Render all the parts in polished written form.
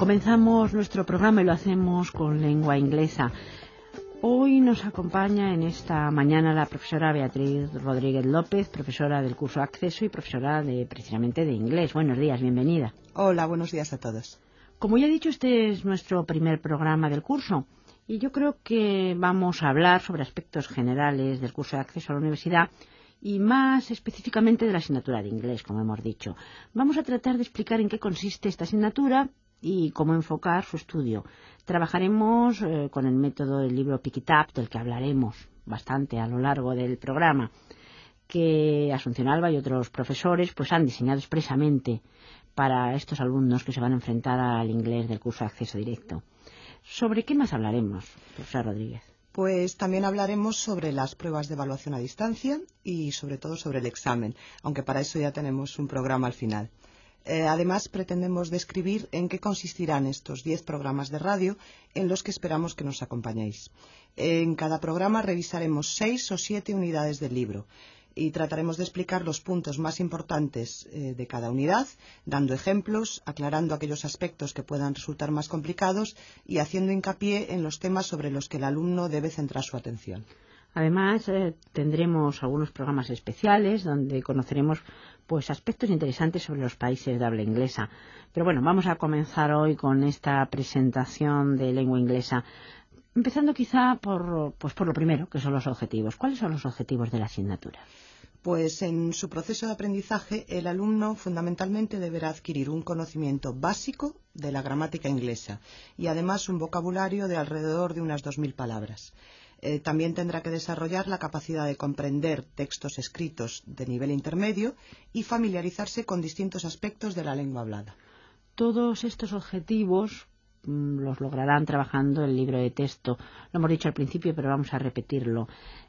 Comenzamos nuestro programa y lo hacemos con lengua inglesa. Hoy nos acompaña en esta mañana la profesora Beatriz Rodríguez López, profesora del curso Acceso y profesora precisamente de inglés. Buenos días, bienvenida. Hola, buenos días a todos. Como ya he dicho, este es nuestro primer programa del curso y yo creo que vamos a hablar sobre aspectos generales del curso de acceso a la universidad y más específicamente de la asignatura de inglés, como hemos dicho. Vamos a tratar de explicar en qué consiste esta asignatura y cómo enfocar su estudio. Trabajaremos con el método del libro Pick It Up, del que hablaremos bastante a lo largo del programa, que Asunción Alba y otros profesores pues han diseñado expresamente para estos alumnos que se van a enfrentar al inglés del curso de acceso directo. ¿Sobre qué más hablaremos, profesora Rodríguez? Pues también hablaremos sobre las pruebas de evaluación a distancia y sobre todo sobre el examen, aunque para eso ya tenemos un programa al final. Además, pretendemos describir en qué consistirán estos 10 programas de radio en los que esperamos que nos acompañéis. En cada programa revisaremos 6 o 7 unidades del libro y trataremos de explicar los puntos más importantes de cada unidad, dando ejemplos, aclarando aquellos aspectos que puedan resultar más complicados y haciendo hincapié en los temas sobre los que el alumno debe centrar su atención. Además, tendremos algunos programas especiales donde conoceremos pues aspectos interesantes sobre los países de habla inglesa. Pero bueno, vamos a comenzar hoy con esta presentación de lengua inglesa, empezando quizá por lo primero, que son los objetivos. ¿Cuáles son los objetivos de la asignatura? Pues en su proceso de aprendizaje, el alumno fundamentalmente deberá adquirir un conocimiento básico de la gramática inglesa y además un vocabulario de alrededor de unas 2.000 palabras. También tendrá que desarrollar la capacidad de comprender textos escritos de nivel intermedio y familiarizarse con distintos aspectos de la lengua hablada. Todos estos objetivos los lograrán trabajando el libro de texto. Lo hemos dicho al principio, pero vamos a repetirlo.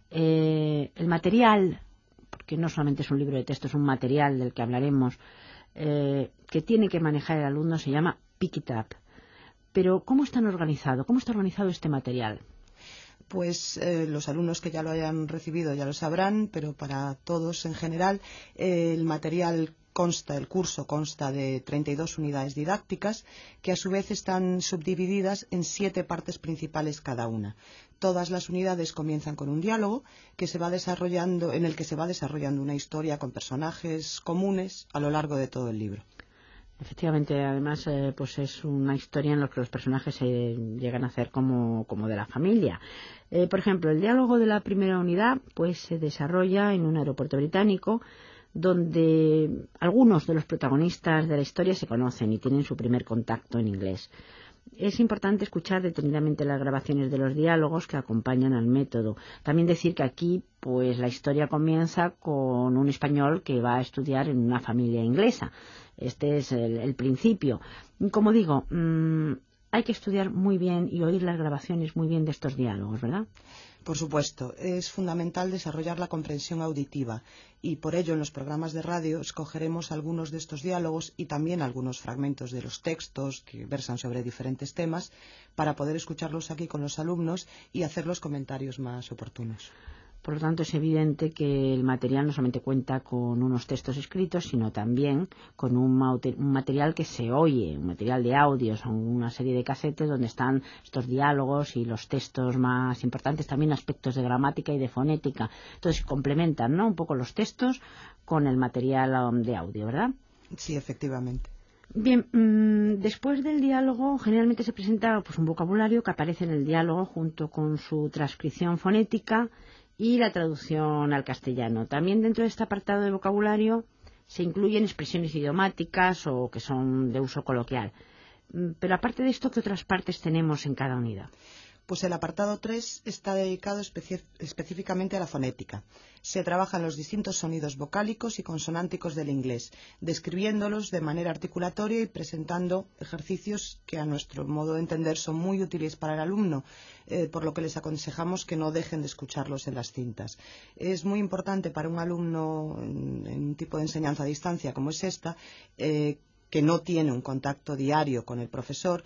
El material, porque no solamente es un libro de texto, es un material del que hablaremos, que tiene que manejar el alumno, se llama Pick It Up. Pero, ¿cómo está organizado este material? Pues los alumnos que ya lo hayan recibido ya lo sabrán, pero para todos en general el curso consta de 32 unidades didácticas que a su vez están subdivididas en 7 partes principales cada una. Todas las unidades comienzan con un diálogo en el que se va desarrollando una historia con personajes comunes a lo largo de todo el libro. Efectivamente, además, pues es una historia en la que los personajes se llegan a hacer como de la familia. Por ejemplo, el diálogo de la primera unidad pues se desarrolla en un aeropuerto británico donde algunos de los protagonistas de la historia se conocen y tienen su primer contacto en inglés. Es importante escuchar detenidamente las grabaciones de los diálogos que acompañan al método. También decir que aquí pues la historia comienza con un español que va a estudiar en una familia inglesa. Este es el principio. Como digo, hay que estudiar muy bien y oír las grabaciones muy bien de estos diálogos, ¿verdad? Por supuesto, es fundamental desarrollar la comprensión auditiva y por ello en los programas de radio escogeremos algunos de estos diálogos y también algunos fragmentos de los textos que versan sobre diferentes temas para poder escucharlos aquí con los alumnos y hacer los comentarios más oportunos. Por lo tanto, es evidente que el material no solamente cuenta con unos textos escritos, sino también con un material que se oye, un material de audios, son una serie de casetes donde están estos diálogos y los textos más importantes, también aspectos de gramática y de fonética. Entonces, complementan, ¿no?, un poco los textos con el material de audio, ¿verdad? Sí, efectivamente. Bien, después del diálogo generalmente se presenta pues un vocabulario que aparece en el diálogo junto con su transcripción fonética y la traducción al castellano. También dentro de este apartado de vocabulario se incluyen expresiones idiomáticas o que son de uso coloquial. Pero aparte de esto, ¿qué otras partes tenemos en cada unidad? Pues el apartado 3 está dedicado específicamente a la fonética. Se trabajan los distintos sonidos vocálicos y consonánticos del inglés, describiéndolos de manera articulatoria y presentando ejercicios que a nuestro modo de entender son muy útiles para el alumno, por lo que les aconsejamos que no dejen de escucharlos en las cintas. Es muy importante para un alumno en un tipo de enseñanza a distancia como es esta, que no tiene un contacto diario con el profesor,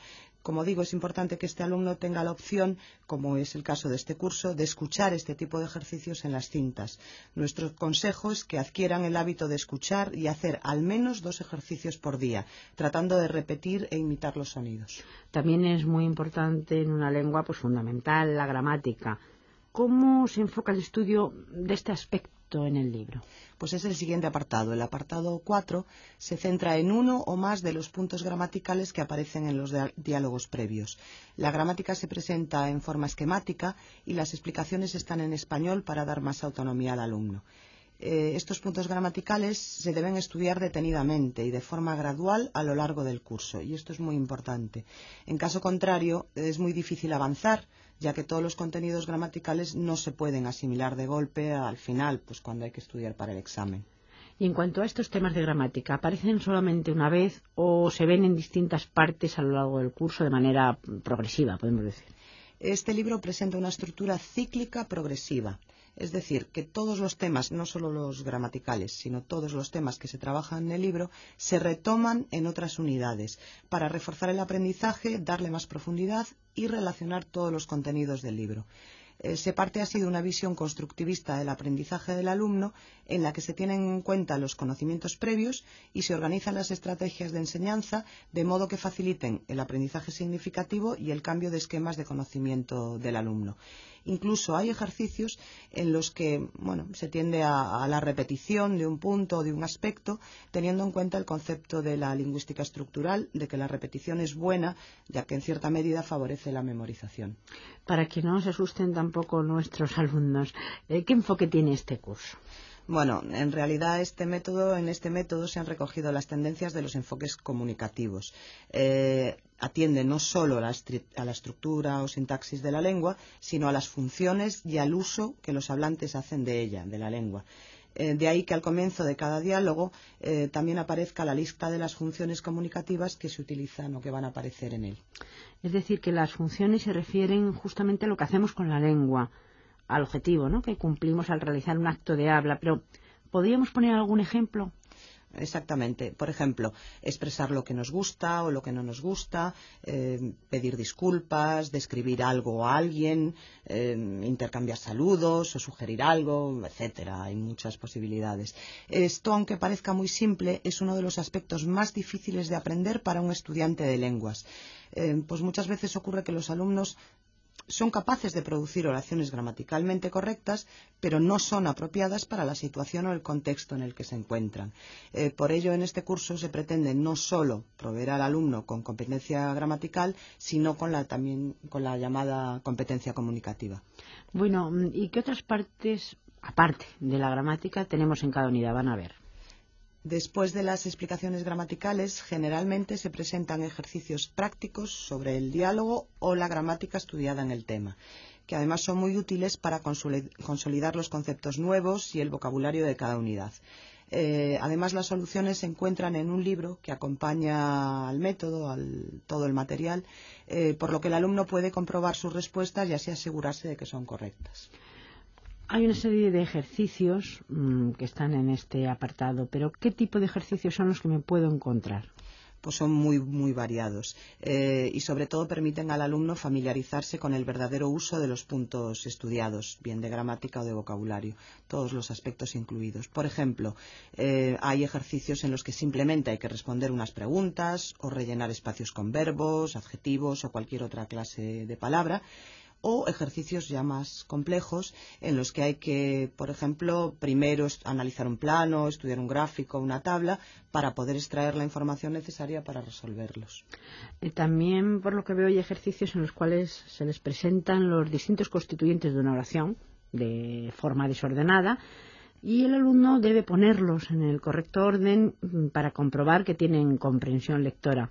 Como digo, es importante que este alumno tenga la opción, como es el caso de este curso, de escuchar este tipo de ejercicios en las cintas. Nuestro consejo es que adquieran el hábito de escuchar y hacer al menos 2 ejercicios por día, tratando de repetir e imitar los sonidos. También es muy importante en una lengua pues fundamental la gramática. ¿Cómo se enfoca el estudio de este aspecto en el libro? Pues es el siguiente apartado. El apartado 4 se centra en uno o más de los puntos gramaticales que aparecen en los diálogos previos. La gramática se presenta en forma esquemática y las explicaciones están en español para dar más autonomía al alumno. Estos puntos gramaticales se deben estudiar detenidamente y de forma gradual a lo largo del curso, y esto es muy importante. En caso contrario, es muy difícil avanzar, ya que todos los contenidos gramaticales no se pueden asimilar de golpe al final, pues cuando hay que estudiar para el examen. Y en cuanto a estos temas de gramática, ¿aparecen solamente una vez o se ven en distintas partes a lo largo del curso de manera progresiva, podemos decir? Este libro presenta una estructura cíclica progresiva. Es decir, que todos los temas, no solo los gramaticales, sino todos los temas que se trabajan en el libro, se retoman en otras unidades para reforzar el aprendizaje, darle más profundidad y relacionar todos los contenidos del libro. Se parte así de una visión constructivista del aprendizaje del alumno, en la que se tienen en cuenta los conocimientos previos y se organizan las estrategias de enseñanza de modo que faciliten el aprendizaje significativo y el cambio de esquemas de conocimiento del alumno. Incluso hay ejercicios en los que se tiende a la repetición de un punto o de un aspecto, teniendo en cuenta el concepto de la lingüística estructural, de que la repetición es buena, ya que en cierta medida favorece la memorización. Para que no se asusten tampoco nuestros alumnos, ¿qué enfoque tiene este curso? Bueno, en realidad en este método se han recogido las tendencias de los enfoques comunicativos. Atiende no solo a la estructura o sintaxis de la lengua, sino a las funciones y al uso que los hablantes hacen de ella, de la lengua. De ahí que al comienzo de cada diálogo también aparezca la lista de las funciones comunicativas que se utilizan o que van a aparecer en él. Es decir, que las funciones se refieren justamente a lo que hacemos con la lengua, al objetivo, ¿no?, que cumplimos al realizar un acto de habla. Pero, ¿podríamos poner algún ejemplo? Exactamente. Por ejemplo, expresar lo que nos gusta o lo que no nos gusta, pedir disculpas, describir algo a alguien, intercambiar saludos o sugerir algo, etcétera. Hay muchas posibilidades. Esto, aunque parezca muy simple, es uno de los aspectos más difíciles de aprender para un estudiante de lenguas. Pues muchas veces ocurre que los alumnos son capaces de producir oraciones gramaticalmente correctas, pero no son apropiadas para la situación o el contexto en el que se encuentran. Por ello, en este curso se pretende no solo proveer al alumno con competencia gramatical, sino también con la llamada competencia comunicativa. Bueno, ¿y qué otras partes, aparte de la gramática, tenemos en cada unidad? Van a ver. Después de las explicaciones gramaticales, generalmente se presentan ejercicios prácticos sobre el diálogo o la gramática estudiada en el tema, que además son muy útiles para consolidar los conceptos nuevos y el vocabulario de cada unidad. Además, las soluciones se encuentran en un libro que acompaña al método, todo el material, por lo que el alumno puede comprobar sus respuestas y así asegurarse de que son correctas. Hay una serie de ejercicios que están en este apartado, pero ¿qué tipo de ejercicios son los que me puedo encontrar? Pues son muy, muy variados y sobre todo permiten al alumno familiarizarse con el verdadero uso de los puntos estudiados, bien de gramática o de vocabulario, todos los aspectos incluidos. Por ejemplo, hay ejercicios en los que simplemente hay que responder unas preguntas o rellenar espacios con verbos, adjetivos o cualquier otra clase de palabra, o ejercicios ya más complejos en los que hay que, por ejemplo, primero analizar un plano, estudiar un gráfico, una tabla, para poder extraer la información necesaria para resolverlos. También, por lo que veo, hay ejercicios en los cuales se les presentan los distintos constituyentes de una oración de forma desordenada y el alumno debe ponerlos en el correcto orden para comprobar que tienen comprensión lectora.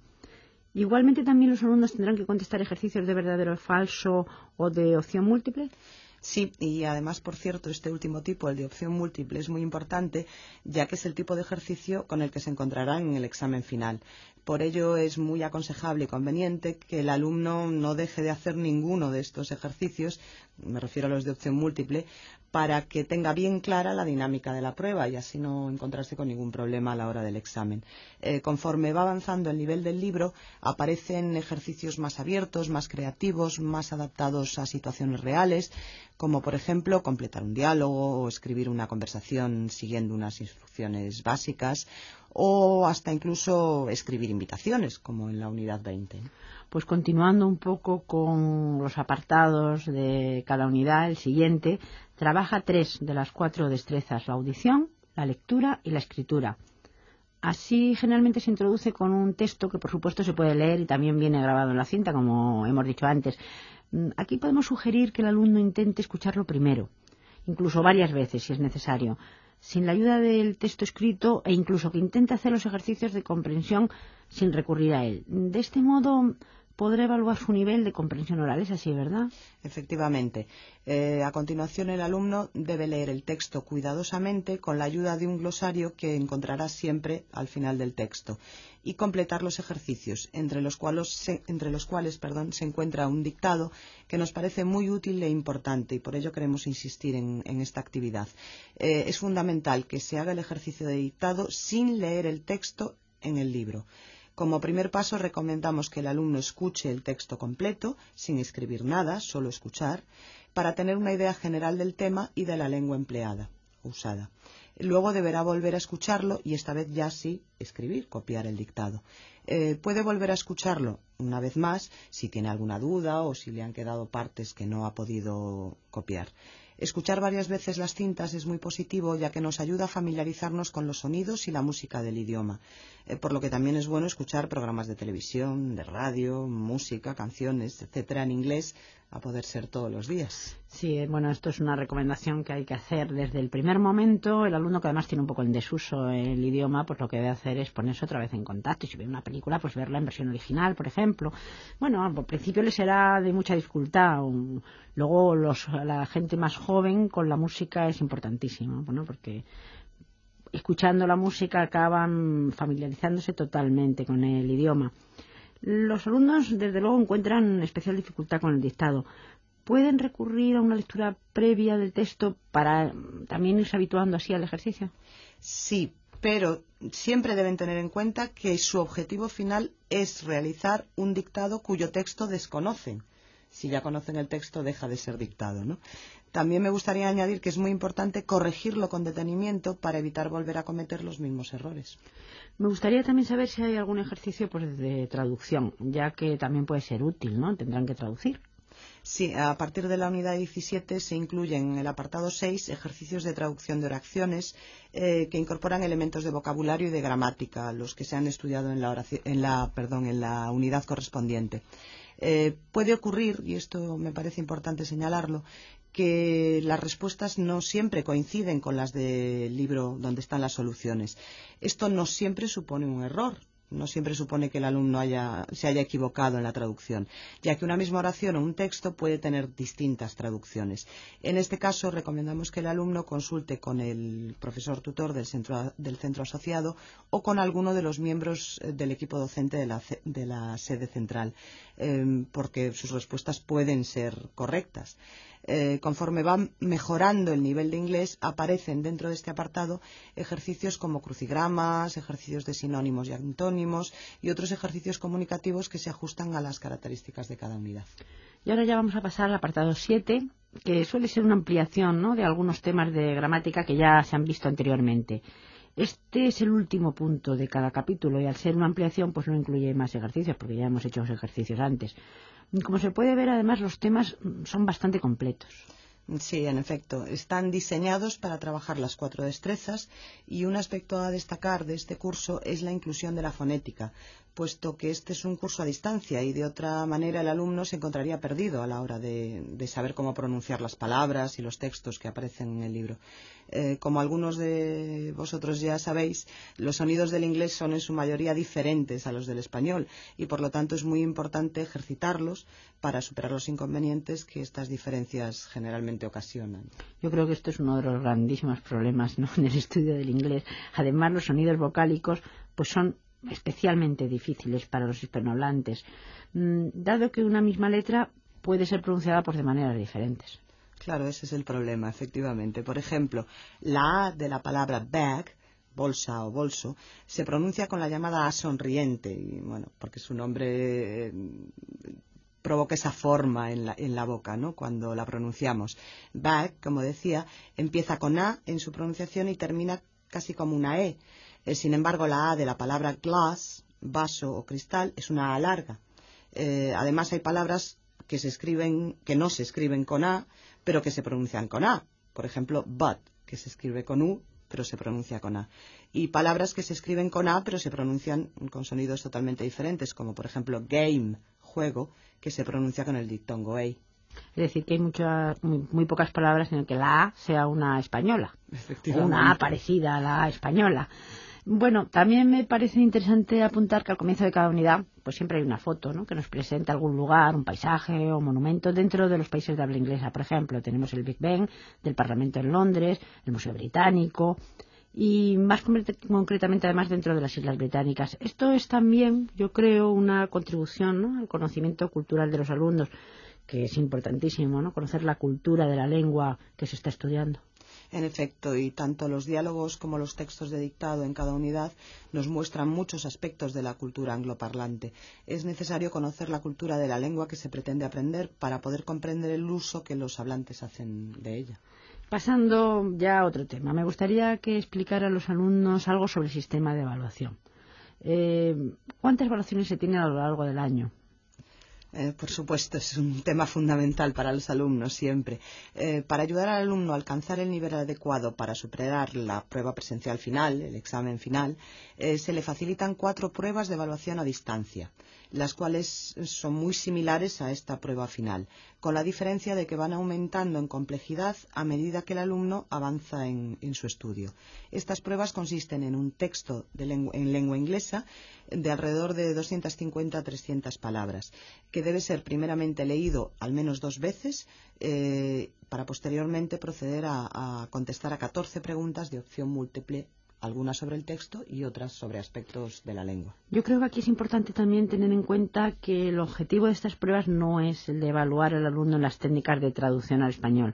Igualmente también los alumnos tendrán que contestar ejercicios de verdadero o falso o de opción múltiple. Sí, y además, por cierto, este último tipo, el de opción múltiple, es muy importante, ya que es el tipo de ejercicio con el que se encontrarán en el examen final. Por ello, es muy aconsejable y conveniente que el alumno no deje de hacer ninguno de estos ejercicios, me refiero a los de opción múltiple, para que tenga bien clara la dinámica de la prueba y así no encontrarse con ningún problema a la hora del examen. Conforme va avanzando el nivel del libro, aparecen ejercicios más abiertos, más creativos, más adaptados a situaciones reales, como por ejemplo completar un diálogo o escribir una conversación siguiendo unas instrucciones básicas, o hasta incluso escribir invitaciones, como en la unidad 20. Pues continuando un poco con los apartados de cada unidad, el siguiente trabaja 3 de las 4 destrezas: la audición, la lectura y la escritura. Así generalmente se introduce con un texto que por supuesto se puede leer y también viene grabado en la cinta, como hemos dicho antes. Aquí podemos sugerir que el alumno intente escucharlo primero, incluso varias veces si es necesario, sin la ayuda del texto escrito, e incluso que intente hacer los ejercicios de comprensión sin recurrir a él. De este modo podrá evaluar su nivel de comprensión oral. Es así, ¿verdad? Efectivamente. A continuación, el alumno debe leer el texto cuidadosamente con la ayuda de un glosario que encontrará siempre al final del texto y completar los ejercicios, entre los cuales se encuentra un dictado que nos parece muy útil e importante, y por ello queremos insistir en esta actividad. Es fundamental que se haga el ejercicio de dictado sin leer el texto en el libro. Como primer paso, recomendamos que el alumno escuche el texto completo, sin escribir nada, solo escuchar, para tener una idea general del tema y de la lengua empleada, usada. Luego deberá volver a escucharlo y esta vez ya sí escribir, copiar el dictado. Puede volver a escucharlo una vez más si tiene alguna duda o si le han quedado partes que no ha podido copiar. Escuchar varias veces las cintas es muy positivo, ya que nos ayuda a familiarizarnos con los sonidos y la música del idioma, por lo que también es bueno escuchar programas de televisión, de radio, música, canciones, etcétera, en inglés, a poder ser todos los días. Sí, bueno, esto es una recomendación que hay que hacer desde el primer momento. El alumno, que además tiene un poco en desuso el idioma, pues lo que debe hacer es ponerse otra vez en contacto. Y si ve una película, pues verla en versión original, por ejemplo. Bueno, al principio le será de mucha dificultad. Luego la gente más joven con la música es importantísima, bueno, porque escuchando la música acaban familiarizándose totalmente con el idioma. Los alumnos, desde luego, encuentran especial dificultad con el dictado. ¿Pueden recurrir a una lectura previa del texto para también irse habituando así al ejercicio? Sí, pero siempre deben tener en cuenta que su objetivo final es realizar un dictado cuyo texto desconocen. Si ya conocen el texto, deja de ser dictado, ¿no? También me gustaría añadir que es muy importante corregirlo con detenimiento para evitar volver a cometer los mismos errores. Me gustaría también saber si hay algún ejercicio de traducción, ya que también puede ser útil, ¿no? Tendrán que traducir. Sí, a partir de la unidad 17 se incluyen en el apartado 6 ejercicios de traducción de oraciones que incorporan elementos de vocabulario y de gramática, los que se han estudiado en la unidad correspondiente. Puede ocurrir, y esto me parece importante señalarlo, que las respuestas no siempre coinciden con las del libro donde están las soluciones. Esto no siempre supone un error. No siempre supone que el alumno se haya equivocado en la traducción, ya que una misma oración o un texto puede tener distintas traducciones. En este caso, recomendamos que el alumno consulte con el profesor tutor del centro asociado o con alguno de los miembros del equipo docente de la sede central, porque sus respuestas pueden ser correctas. Conforme va mejorando el nivel de inglés, aparecen dentro de este apartado ejercicios como crucigramas, ejercicios de sinónimos y antónimos y otros ejercicios comunicativos que se ajustan a las características de cada unidad. Y ahora ya vamos a pasar al apartado 7, que suele ser una ampliación, ¿no?, de algunos temas de gramática que ya se han visto anteriormente. Este es el último punto de cada capítulo y al ser una ampliación pues no incluye más ejercicios porque ya hemos hecho los ejercicios antes. Como se puede ver, además, los temas son bastante completos. Sí, en efecto, están diseñados para trabajar las 4 destrezas y un aspecto a destacar de este curso es la inclusión de la fonética, puesto que este es un curso a distancia y de otra manera el alumno se encontraría perdido a la hora de saber cómo pronunciar las palabras y los textos que aparecen en el libro. Como algunos de vosotros ya sabéis, los sonidos del inglés son en su mayoría diferentes a los del español y por lo tanto es muy importante ejercitarlos para superar los inconvenientes que estas diferencias generalmente ocasionan. Yo creo que esto es uno de los grandísimos problemas, ¿no?, en el estudio del inglés. Además, los sonidos vocálicos pues son especialmente difíciles para los hispanohablantes, dado que una misma letra puede ser pronunciada de maneras diferentes. Claro, ese es el problema, efectivamente. Por ejemplo, la A de la palabra bag, bolsa o bolso, se pronuncia con la llamada A sonriente, y, bueno, porque su nombre provoca esa forma en la boca, ¿no?, cuando la pronunciamos. Bag, como decía, empieza con A en su pronunciación y termina casi como una E. Sin embargo, la A de la palabra glass, vaso o cristal, es una A larga. Además, hay palabras que no se escriben con A, pero que se pronuncian con A. Por ejemplo, but, que se escribe con U, pero se pronuncia con A. Y palabras que se escriben con A, pero se pronuncian con sonidos totalmente diferentes, como por ejemplo game, juego, que se pronuncia con el diptongo A. Es decir, que hay muy pocas palabras en las que la A sea una española, o una A parecida a la A española. Bueno, también me parece interesante apuntar que al comienzo de cada unidad pues siempre hay una foto, ¿no?, que nos presenta algún lugar, un paisaje o monumento dentro de los países de habla inglesa. Por ejemplo, tenemos el Big Ben del Parlamento en Londres, el Museo Británico y más concretamente además dentro de las Islas Británicas. Esto es también, yo creo, una contribución, ¿no?, al conocimiento cultural de los alumnos, que es importantísimo, ¿no?, conocer la cultura de la lengua que se está estudiando. En efecto, y tanto los diálogos como los textos de dictado en cada unidad nos muestran muchos aspectos de la cultura angloparlante. Es necesario conocer la cultura de la lengua que se pretende aprender para poder comprender el uso que los hablantes hacen de ella. Pasando ya a otro tema, me gustaría que explicara a los alumnos algo sobre el sistema de evaluación. ¿Cuántas evaluaciones se tienen a lo largo del año? Por supuesto, es un tema fundamental para los alumnos siempre. Para ayudar al alumno a alcanzar el nivel adecuado para superar la prueba presencial final, el examen final, se le facilitan 4 pruebas de evaluación a distancia, las cuales son muy similares a esta prueba final, con la diferencia de que van aumentando en complejidad a medida que el alumno avanza en su estudio. Estas pruebas consisten en un texto en lengua inglesa de alrededor de 250 a 300 palabras, que debe ser primeramente leído al menos 2 veces para posteriormente proceder a contestar a 14 preguntas de opción múltiple, algunas sobre el texto y otras sobre aspectos de la lengua. Yo creo que aquí es importante también tener en cuenta que el objetivo de estas pruebas no es el de evaluar al alumno en las técnicas de traducción al español,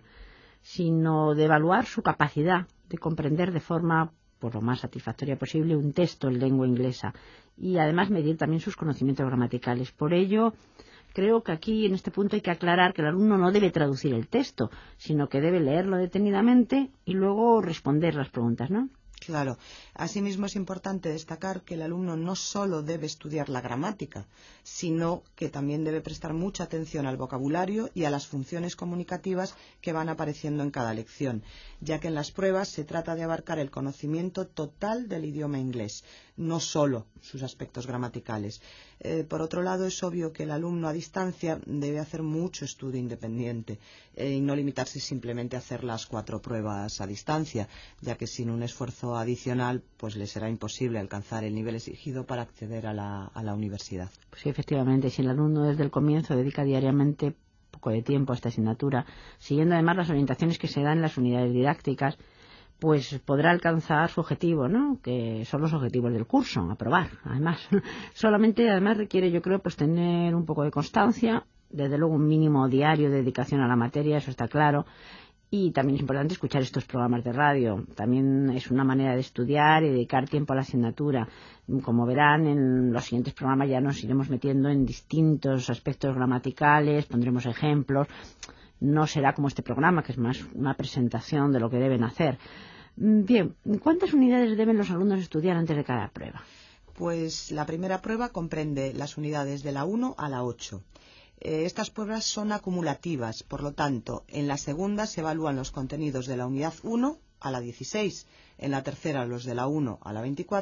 sino de evaluar su capacidad de comprender de forma por lo más satisfactoria posible un texto en lengua inglesa y además medir también sus conocimientos gramaticales. Por ello, creo que aquí en este punto hay que aclarar que el alumno no debe traducir el texto, sino que debe leerlo detenidamente y luego responder las preguntas, ¿no? Claro. Asimismo, es importante destacar que el alumno no solo debe estudiar la gramática, sino que también debe prestar mucha atención al vocabulario y a las funciones comunicativas que van apareciendo en cada lección, ya que en las pruebas se trata de abarcar el conocimiento total del idioma inglés, no solo sus aspectos gramaticales. Por otro lado, es obvio que el alumno a distancia debe hacer mucho estudio independiente y no limitarse simplemente a hacer las 4 pruebas a distancia, ya que sin un esfuerzo adicional pues le será imposible alcanzar el nivel exigido para acceder a la universidad. Pues sí, efectivamente, si el alumno desde el comienzo dedica diariamente poco de tiempo a esta asignatura, siguiendo además las orientaciones que se dan en las unidades didácticas, pues podrá alcanzar su objetivo, ¿no?, que son los objetivos del curso, aprobar. Además, además requiere, yo creo, pues tener un poco de constancia, desde luego un mínimo diario de dedicación a la materia, eso está claro, y también es importante escuchar estos programas de radio. También es una manera de estudiar y dedicar tiempo a la asignatura. Como verán, en los siguientes programas ya nos iremos metiendo en distintos aspectos gramaticales, pondremos ejemplos. No será como este programa, que es más una presentación de lo que deben hacer. Bien, ¿cuántas unidades deben los alumnos estudiar antes de cada prueba? Pues la primera prueba comprende las unidades de la 1 a la 8. Estas pruebas son acumulativas, por lo tanto, en la segunda se evalúan los contenidos de la unidad 1 a la 16, en la tercera los de la 1 a la 24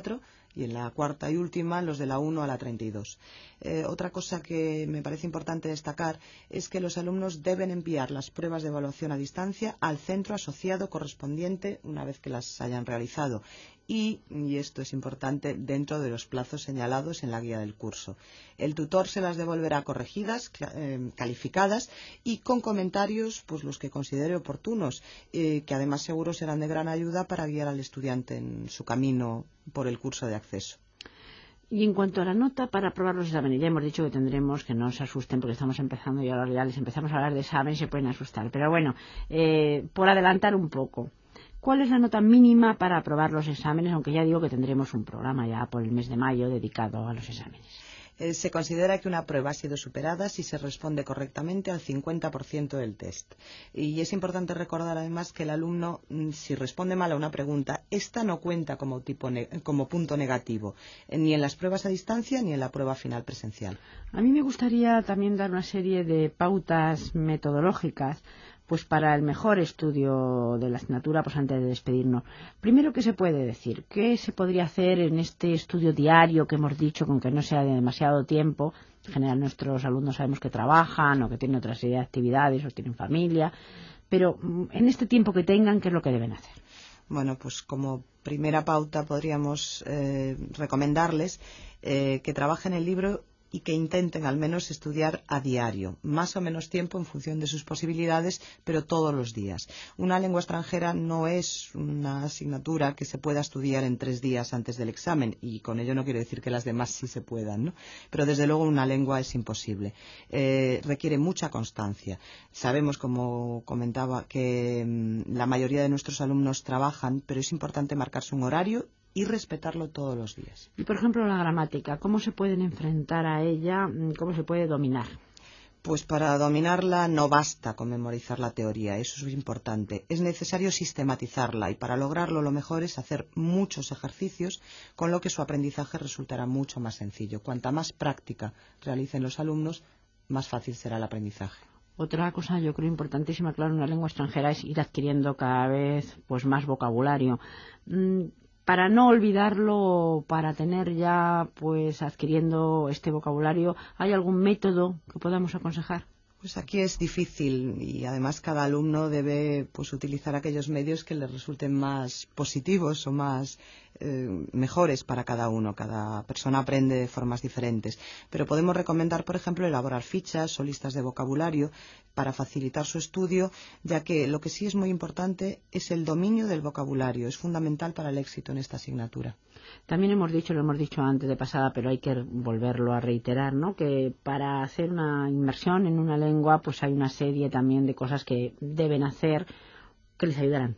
y en la cuarta y última los de la 1 a la 32. Otra cosa que me parece importante destacar es que los alumnos deben enviar las pruebas de evaluación a distancia al centro asociado correspondiente una vez que las hayan realizado y esto es importante, dentro de los plazos señalados en la guía del curso. El tutor se las devolverá corregidas, calificadas y con comentarios, pues los que considere oportunos, que además seguro serán de gran ayuda para guiar al estudiante en su camino por el curso de acceso. Y en cuanto a la nota para aprobar los exámenes, ya hemos dicho que tendremos, que no se asusten porque estamos empezando y ahora ya les empezamos a hablar de exámenes y se pueden asustar. Pero bueno, por adelantar un poco, ¿cuál es la nota mínima para aprobar los exámenes? Aunque ya digo que tendremos un programa ya por el mes de mayo dedicado a los exámenes. Se considera que una prueba ha sido superada si se responde correctamente al 50% del test. Y es importante recordar además que el alumno, si responde mal a una pregunta, esta no cuenta como punto negativo, ni en las pruebas a distancia ni en la prueba final presencial. A mí me gustaría también dar una serie de pautas metodológicas pues para el mejor estudio de la asignatura, pues antes de despedirnos. Primero, ¿qué se puede decir? ¿Qué se podría hacer en este estudio diario que hemos dicho, con que no sea de demasiado tiempo? En general nuestros alumnos sabemos que trabajan o que tienen otra serie de actividades o tienen familia, pero en este tiempo que tengan, ¿qué es lo que deben hacer? Bueno, pues como primera pauta podríamos recomendarles que trabajen el libro y que intenten al menos estudiar a diario, más o menos tiempo en función de sus posibilidades, pero todos los días. Una lengua extranjera no es una asignatura que se pueda estudiar en 3 días antes del examen, y con ello no quiero decir que las demás sí se puedan, ¿no? Pero desde luego una lengua es imposible. Requiere mucha constancia. Sabemos, como comentaba, que la mayoría de nuestros alumnos trabajan, pero es importante marcarse un horario y respetarlo todos los días. Y, por ejemplo, la gramática, ¿cómo se pueden enfrentar a ella? ¿Cómo se puede dominar? Pues para dominarla no basta con memorizar la teoría, eso es importante. Es necesario sistematizarla y para lograrlo lo mejor es hacer muchos ejercicios, con lo que su aprendizaje resultará mucho más sencillo. Cuanta más práctica realicen los alumnos, más fácil será el aprendizaje. Otra cosa, yo creo importantísima, claro, en una lengua extranjera es ir adquiriendo cada vez pues más vocabulario. Para no olvidarlo, para tener ya pues adquiriendo este vocabulario, ¿hay algún método que podamos aconsejar? Pues aquí es difícil y además cada alumno debe pues utilizar aquellos medios que le resulten más positivos o más mejores para cada uno. Cada persona aprende de formas diferentes. Pero podemos recomendar, por ejemplo, elaborar fichas o listas de vocabulario para facilitar su estudio, ya que lo que sí es muy importante es el dominio del vocabulario. Es fundamental para el éxito en esta asignatura. También lo hemos dicho antes de pasada, pero hay que volverlo a reiterar, ¿no? Que para hacer una inmersión en una lengua, pues hay una serie también de cosas que deben hacer que les ayudarán.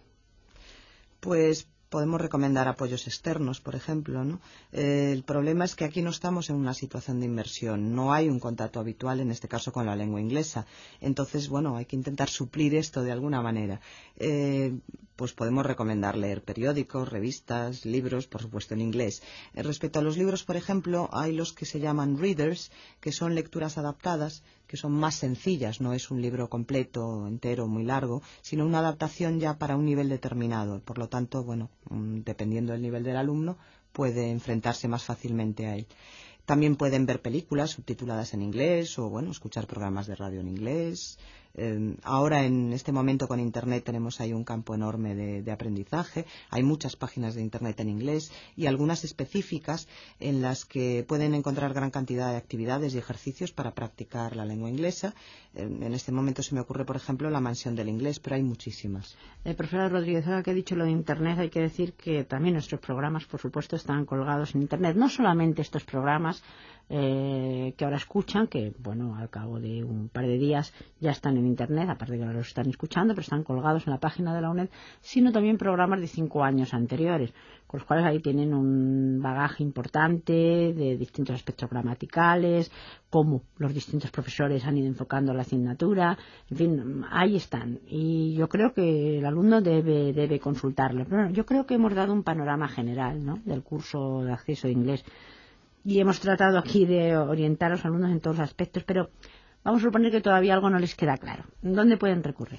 Pues podemos recomendar apoyos externos, por ejemplo, ¿no? El problema es que aquí no estamos en una situación de inmersión, no hay un contacto habitual, en este caso, con la lengua inglesa. Entonces, bueno, hay que intentar suplir esto de alguna manera. Pues podemos recomendar leer periódicos, revistas, libros, por supuesto en inglés. Respecto a los libros, por ejemplo, hay los que se llaman readers, que son lecturas adaptadas, que son más sencillas, no es un libro completo, entero, muy largo, sino una adaptación ya para un nivel determinado. Por lo tanto, bueno, dependiendo del nivel del alumno, puede enfrentarse más fácilmente a él. También pueden ver películas subtituladas en inglés o, bueno, escuchar programas de radio en inglés. Ahora, en este momento, con Internet tenemos ahí un campo enorme de aprendizaje. Hay muchas páginas de Internet en inglés y algunas específicas en las que pueden encontrar gran cantidad de actividades y ejercicios para practicar la lengua inglesa. En este momento se me ocurre, por ejemplo, la mansión del inglés, pero hay muchísimas. Profesora Rodríguez, ahora que ha dicho lo de Internet, hay que decir que también nuestros programas, por supuesto, están colgados en Internet. No solamente estos programas que ahora escuchan, que, bueno, al cabo de un par de días ya están en Internet, aparte de que ahora los están escuchando, pero están colgados en la página de la UNED, sino también programas de 5 años anteriores, con los cuales ahí tienen un bagaje importante de distintos aspectos gramaticales, cómo los distintos profesores han ido enfocando la asignatura, en fin, ahí están. Y yo creo que el alumno debe consultarlo. Pero bueno, yo creo que hemos dado un panorama general, ¿no?, del curso de acceso de inglés. Y hemos tratado aquí de orientar a los alumnos en todos los aspectos, pero vamos a suponer que todavía algo no les queda claro. ¿Dónde pueden recurrir?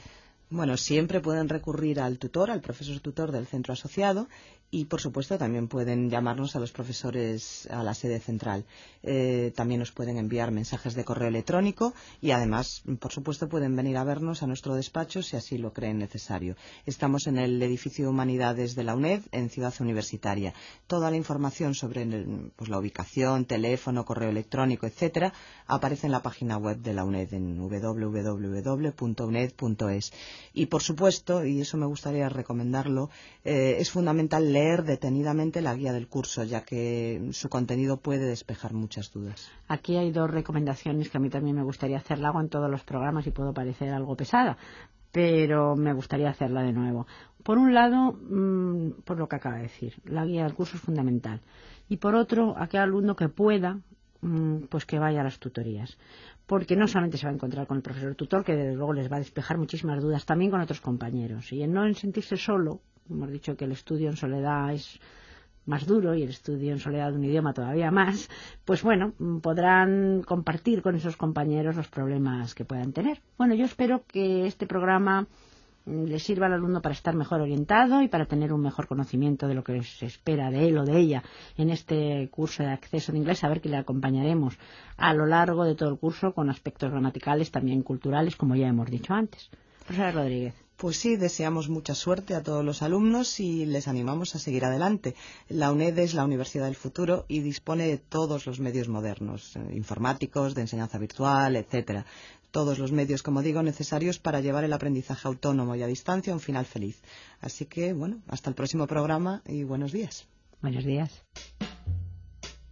Bueno, siempre pueden recurrir al tutor, al profesor tutor del centro asociado y, por supuesto, también pueden llamarnos a los profesores a la sede central. También nos pueden enviar mensajes de correo electrónico y, además, por supuesto, pueden venir a vernos a nuestro despacho si así lo creen necesario. Estamos en el edificio Humanidades de la UNED, en Ciudad Universitaria. Toda la información sobre pues, la ubicación, teléfono, correo electrónico, etcétera, aparece en la página web de la UNED en www.uned.es. Y, por supuesto, y eso me gustaría recomendarlo, es fundamental leer detenidamente la guía del curso, ya que su contenido puede despejar muchas dudas. Aquí hay 2 recomendaciones que a mí también me gustaría hacer. La hago en todos los programas y puedo parecer algo pesada, pero me gustaría hacerla de nuevo. Por un lado, por lo que acaba de decir, la guía del curso es fundamental. Y por otro, aquel alumno que pueda, pues que vaya a las tutorías. Porque no solamente se va a encontrar con el profesor tutor, que desde luego les va a despejar muchísimas dudas, también con otros compañeros. Y en sentirse solo, hemos dicho que el estudio en soledad es más duro y el estudio en soledad de un idioma todavía más, pues bueno, podrán compartir con esos compañeros los problemas que puedan tener. Bueno, yo espero que este programa le sirva al alumno para estar mejor orientado y para tener un mejor conocimiento de lo que se espera de él o de ella en este curso de acceso de inglés, a ver que le acompañaremos a lo largo de todo el curso con aspectos gramaticales, también culturales, como ya hemos dicho antes. Profesora Rodríguez. Pues sí, deseamos mucha suerte a todos los alumnos y les animamos a seguir adelante. La UNED es la Universidad del Futuro y dispone de todos los medios modernos, informáticos, de enseñanza virtual, etcétera. Todos los medios, como digo, necesarios para llevar el aprendizaje autónomo y a distancia a un final feliz. Así que, bueno, hasta el próximo programa y buenos días. Buenos días.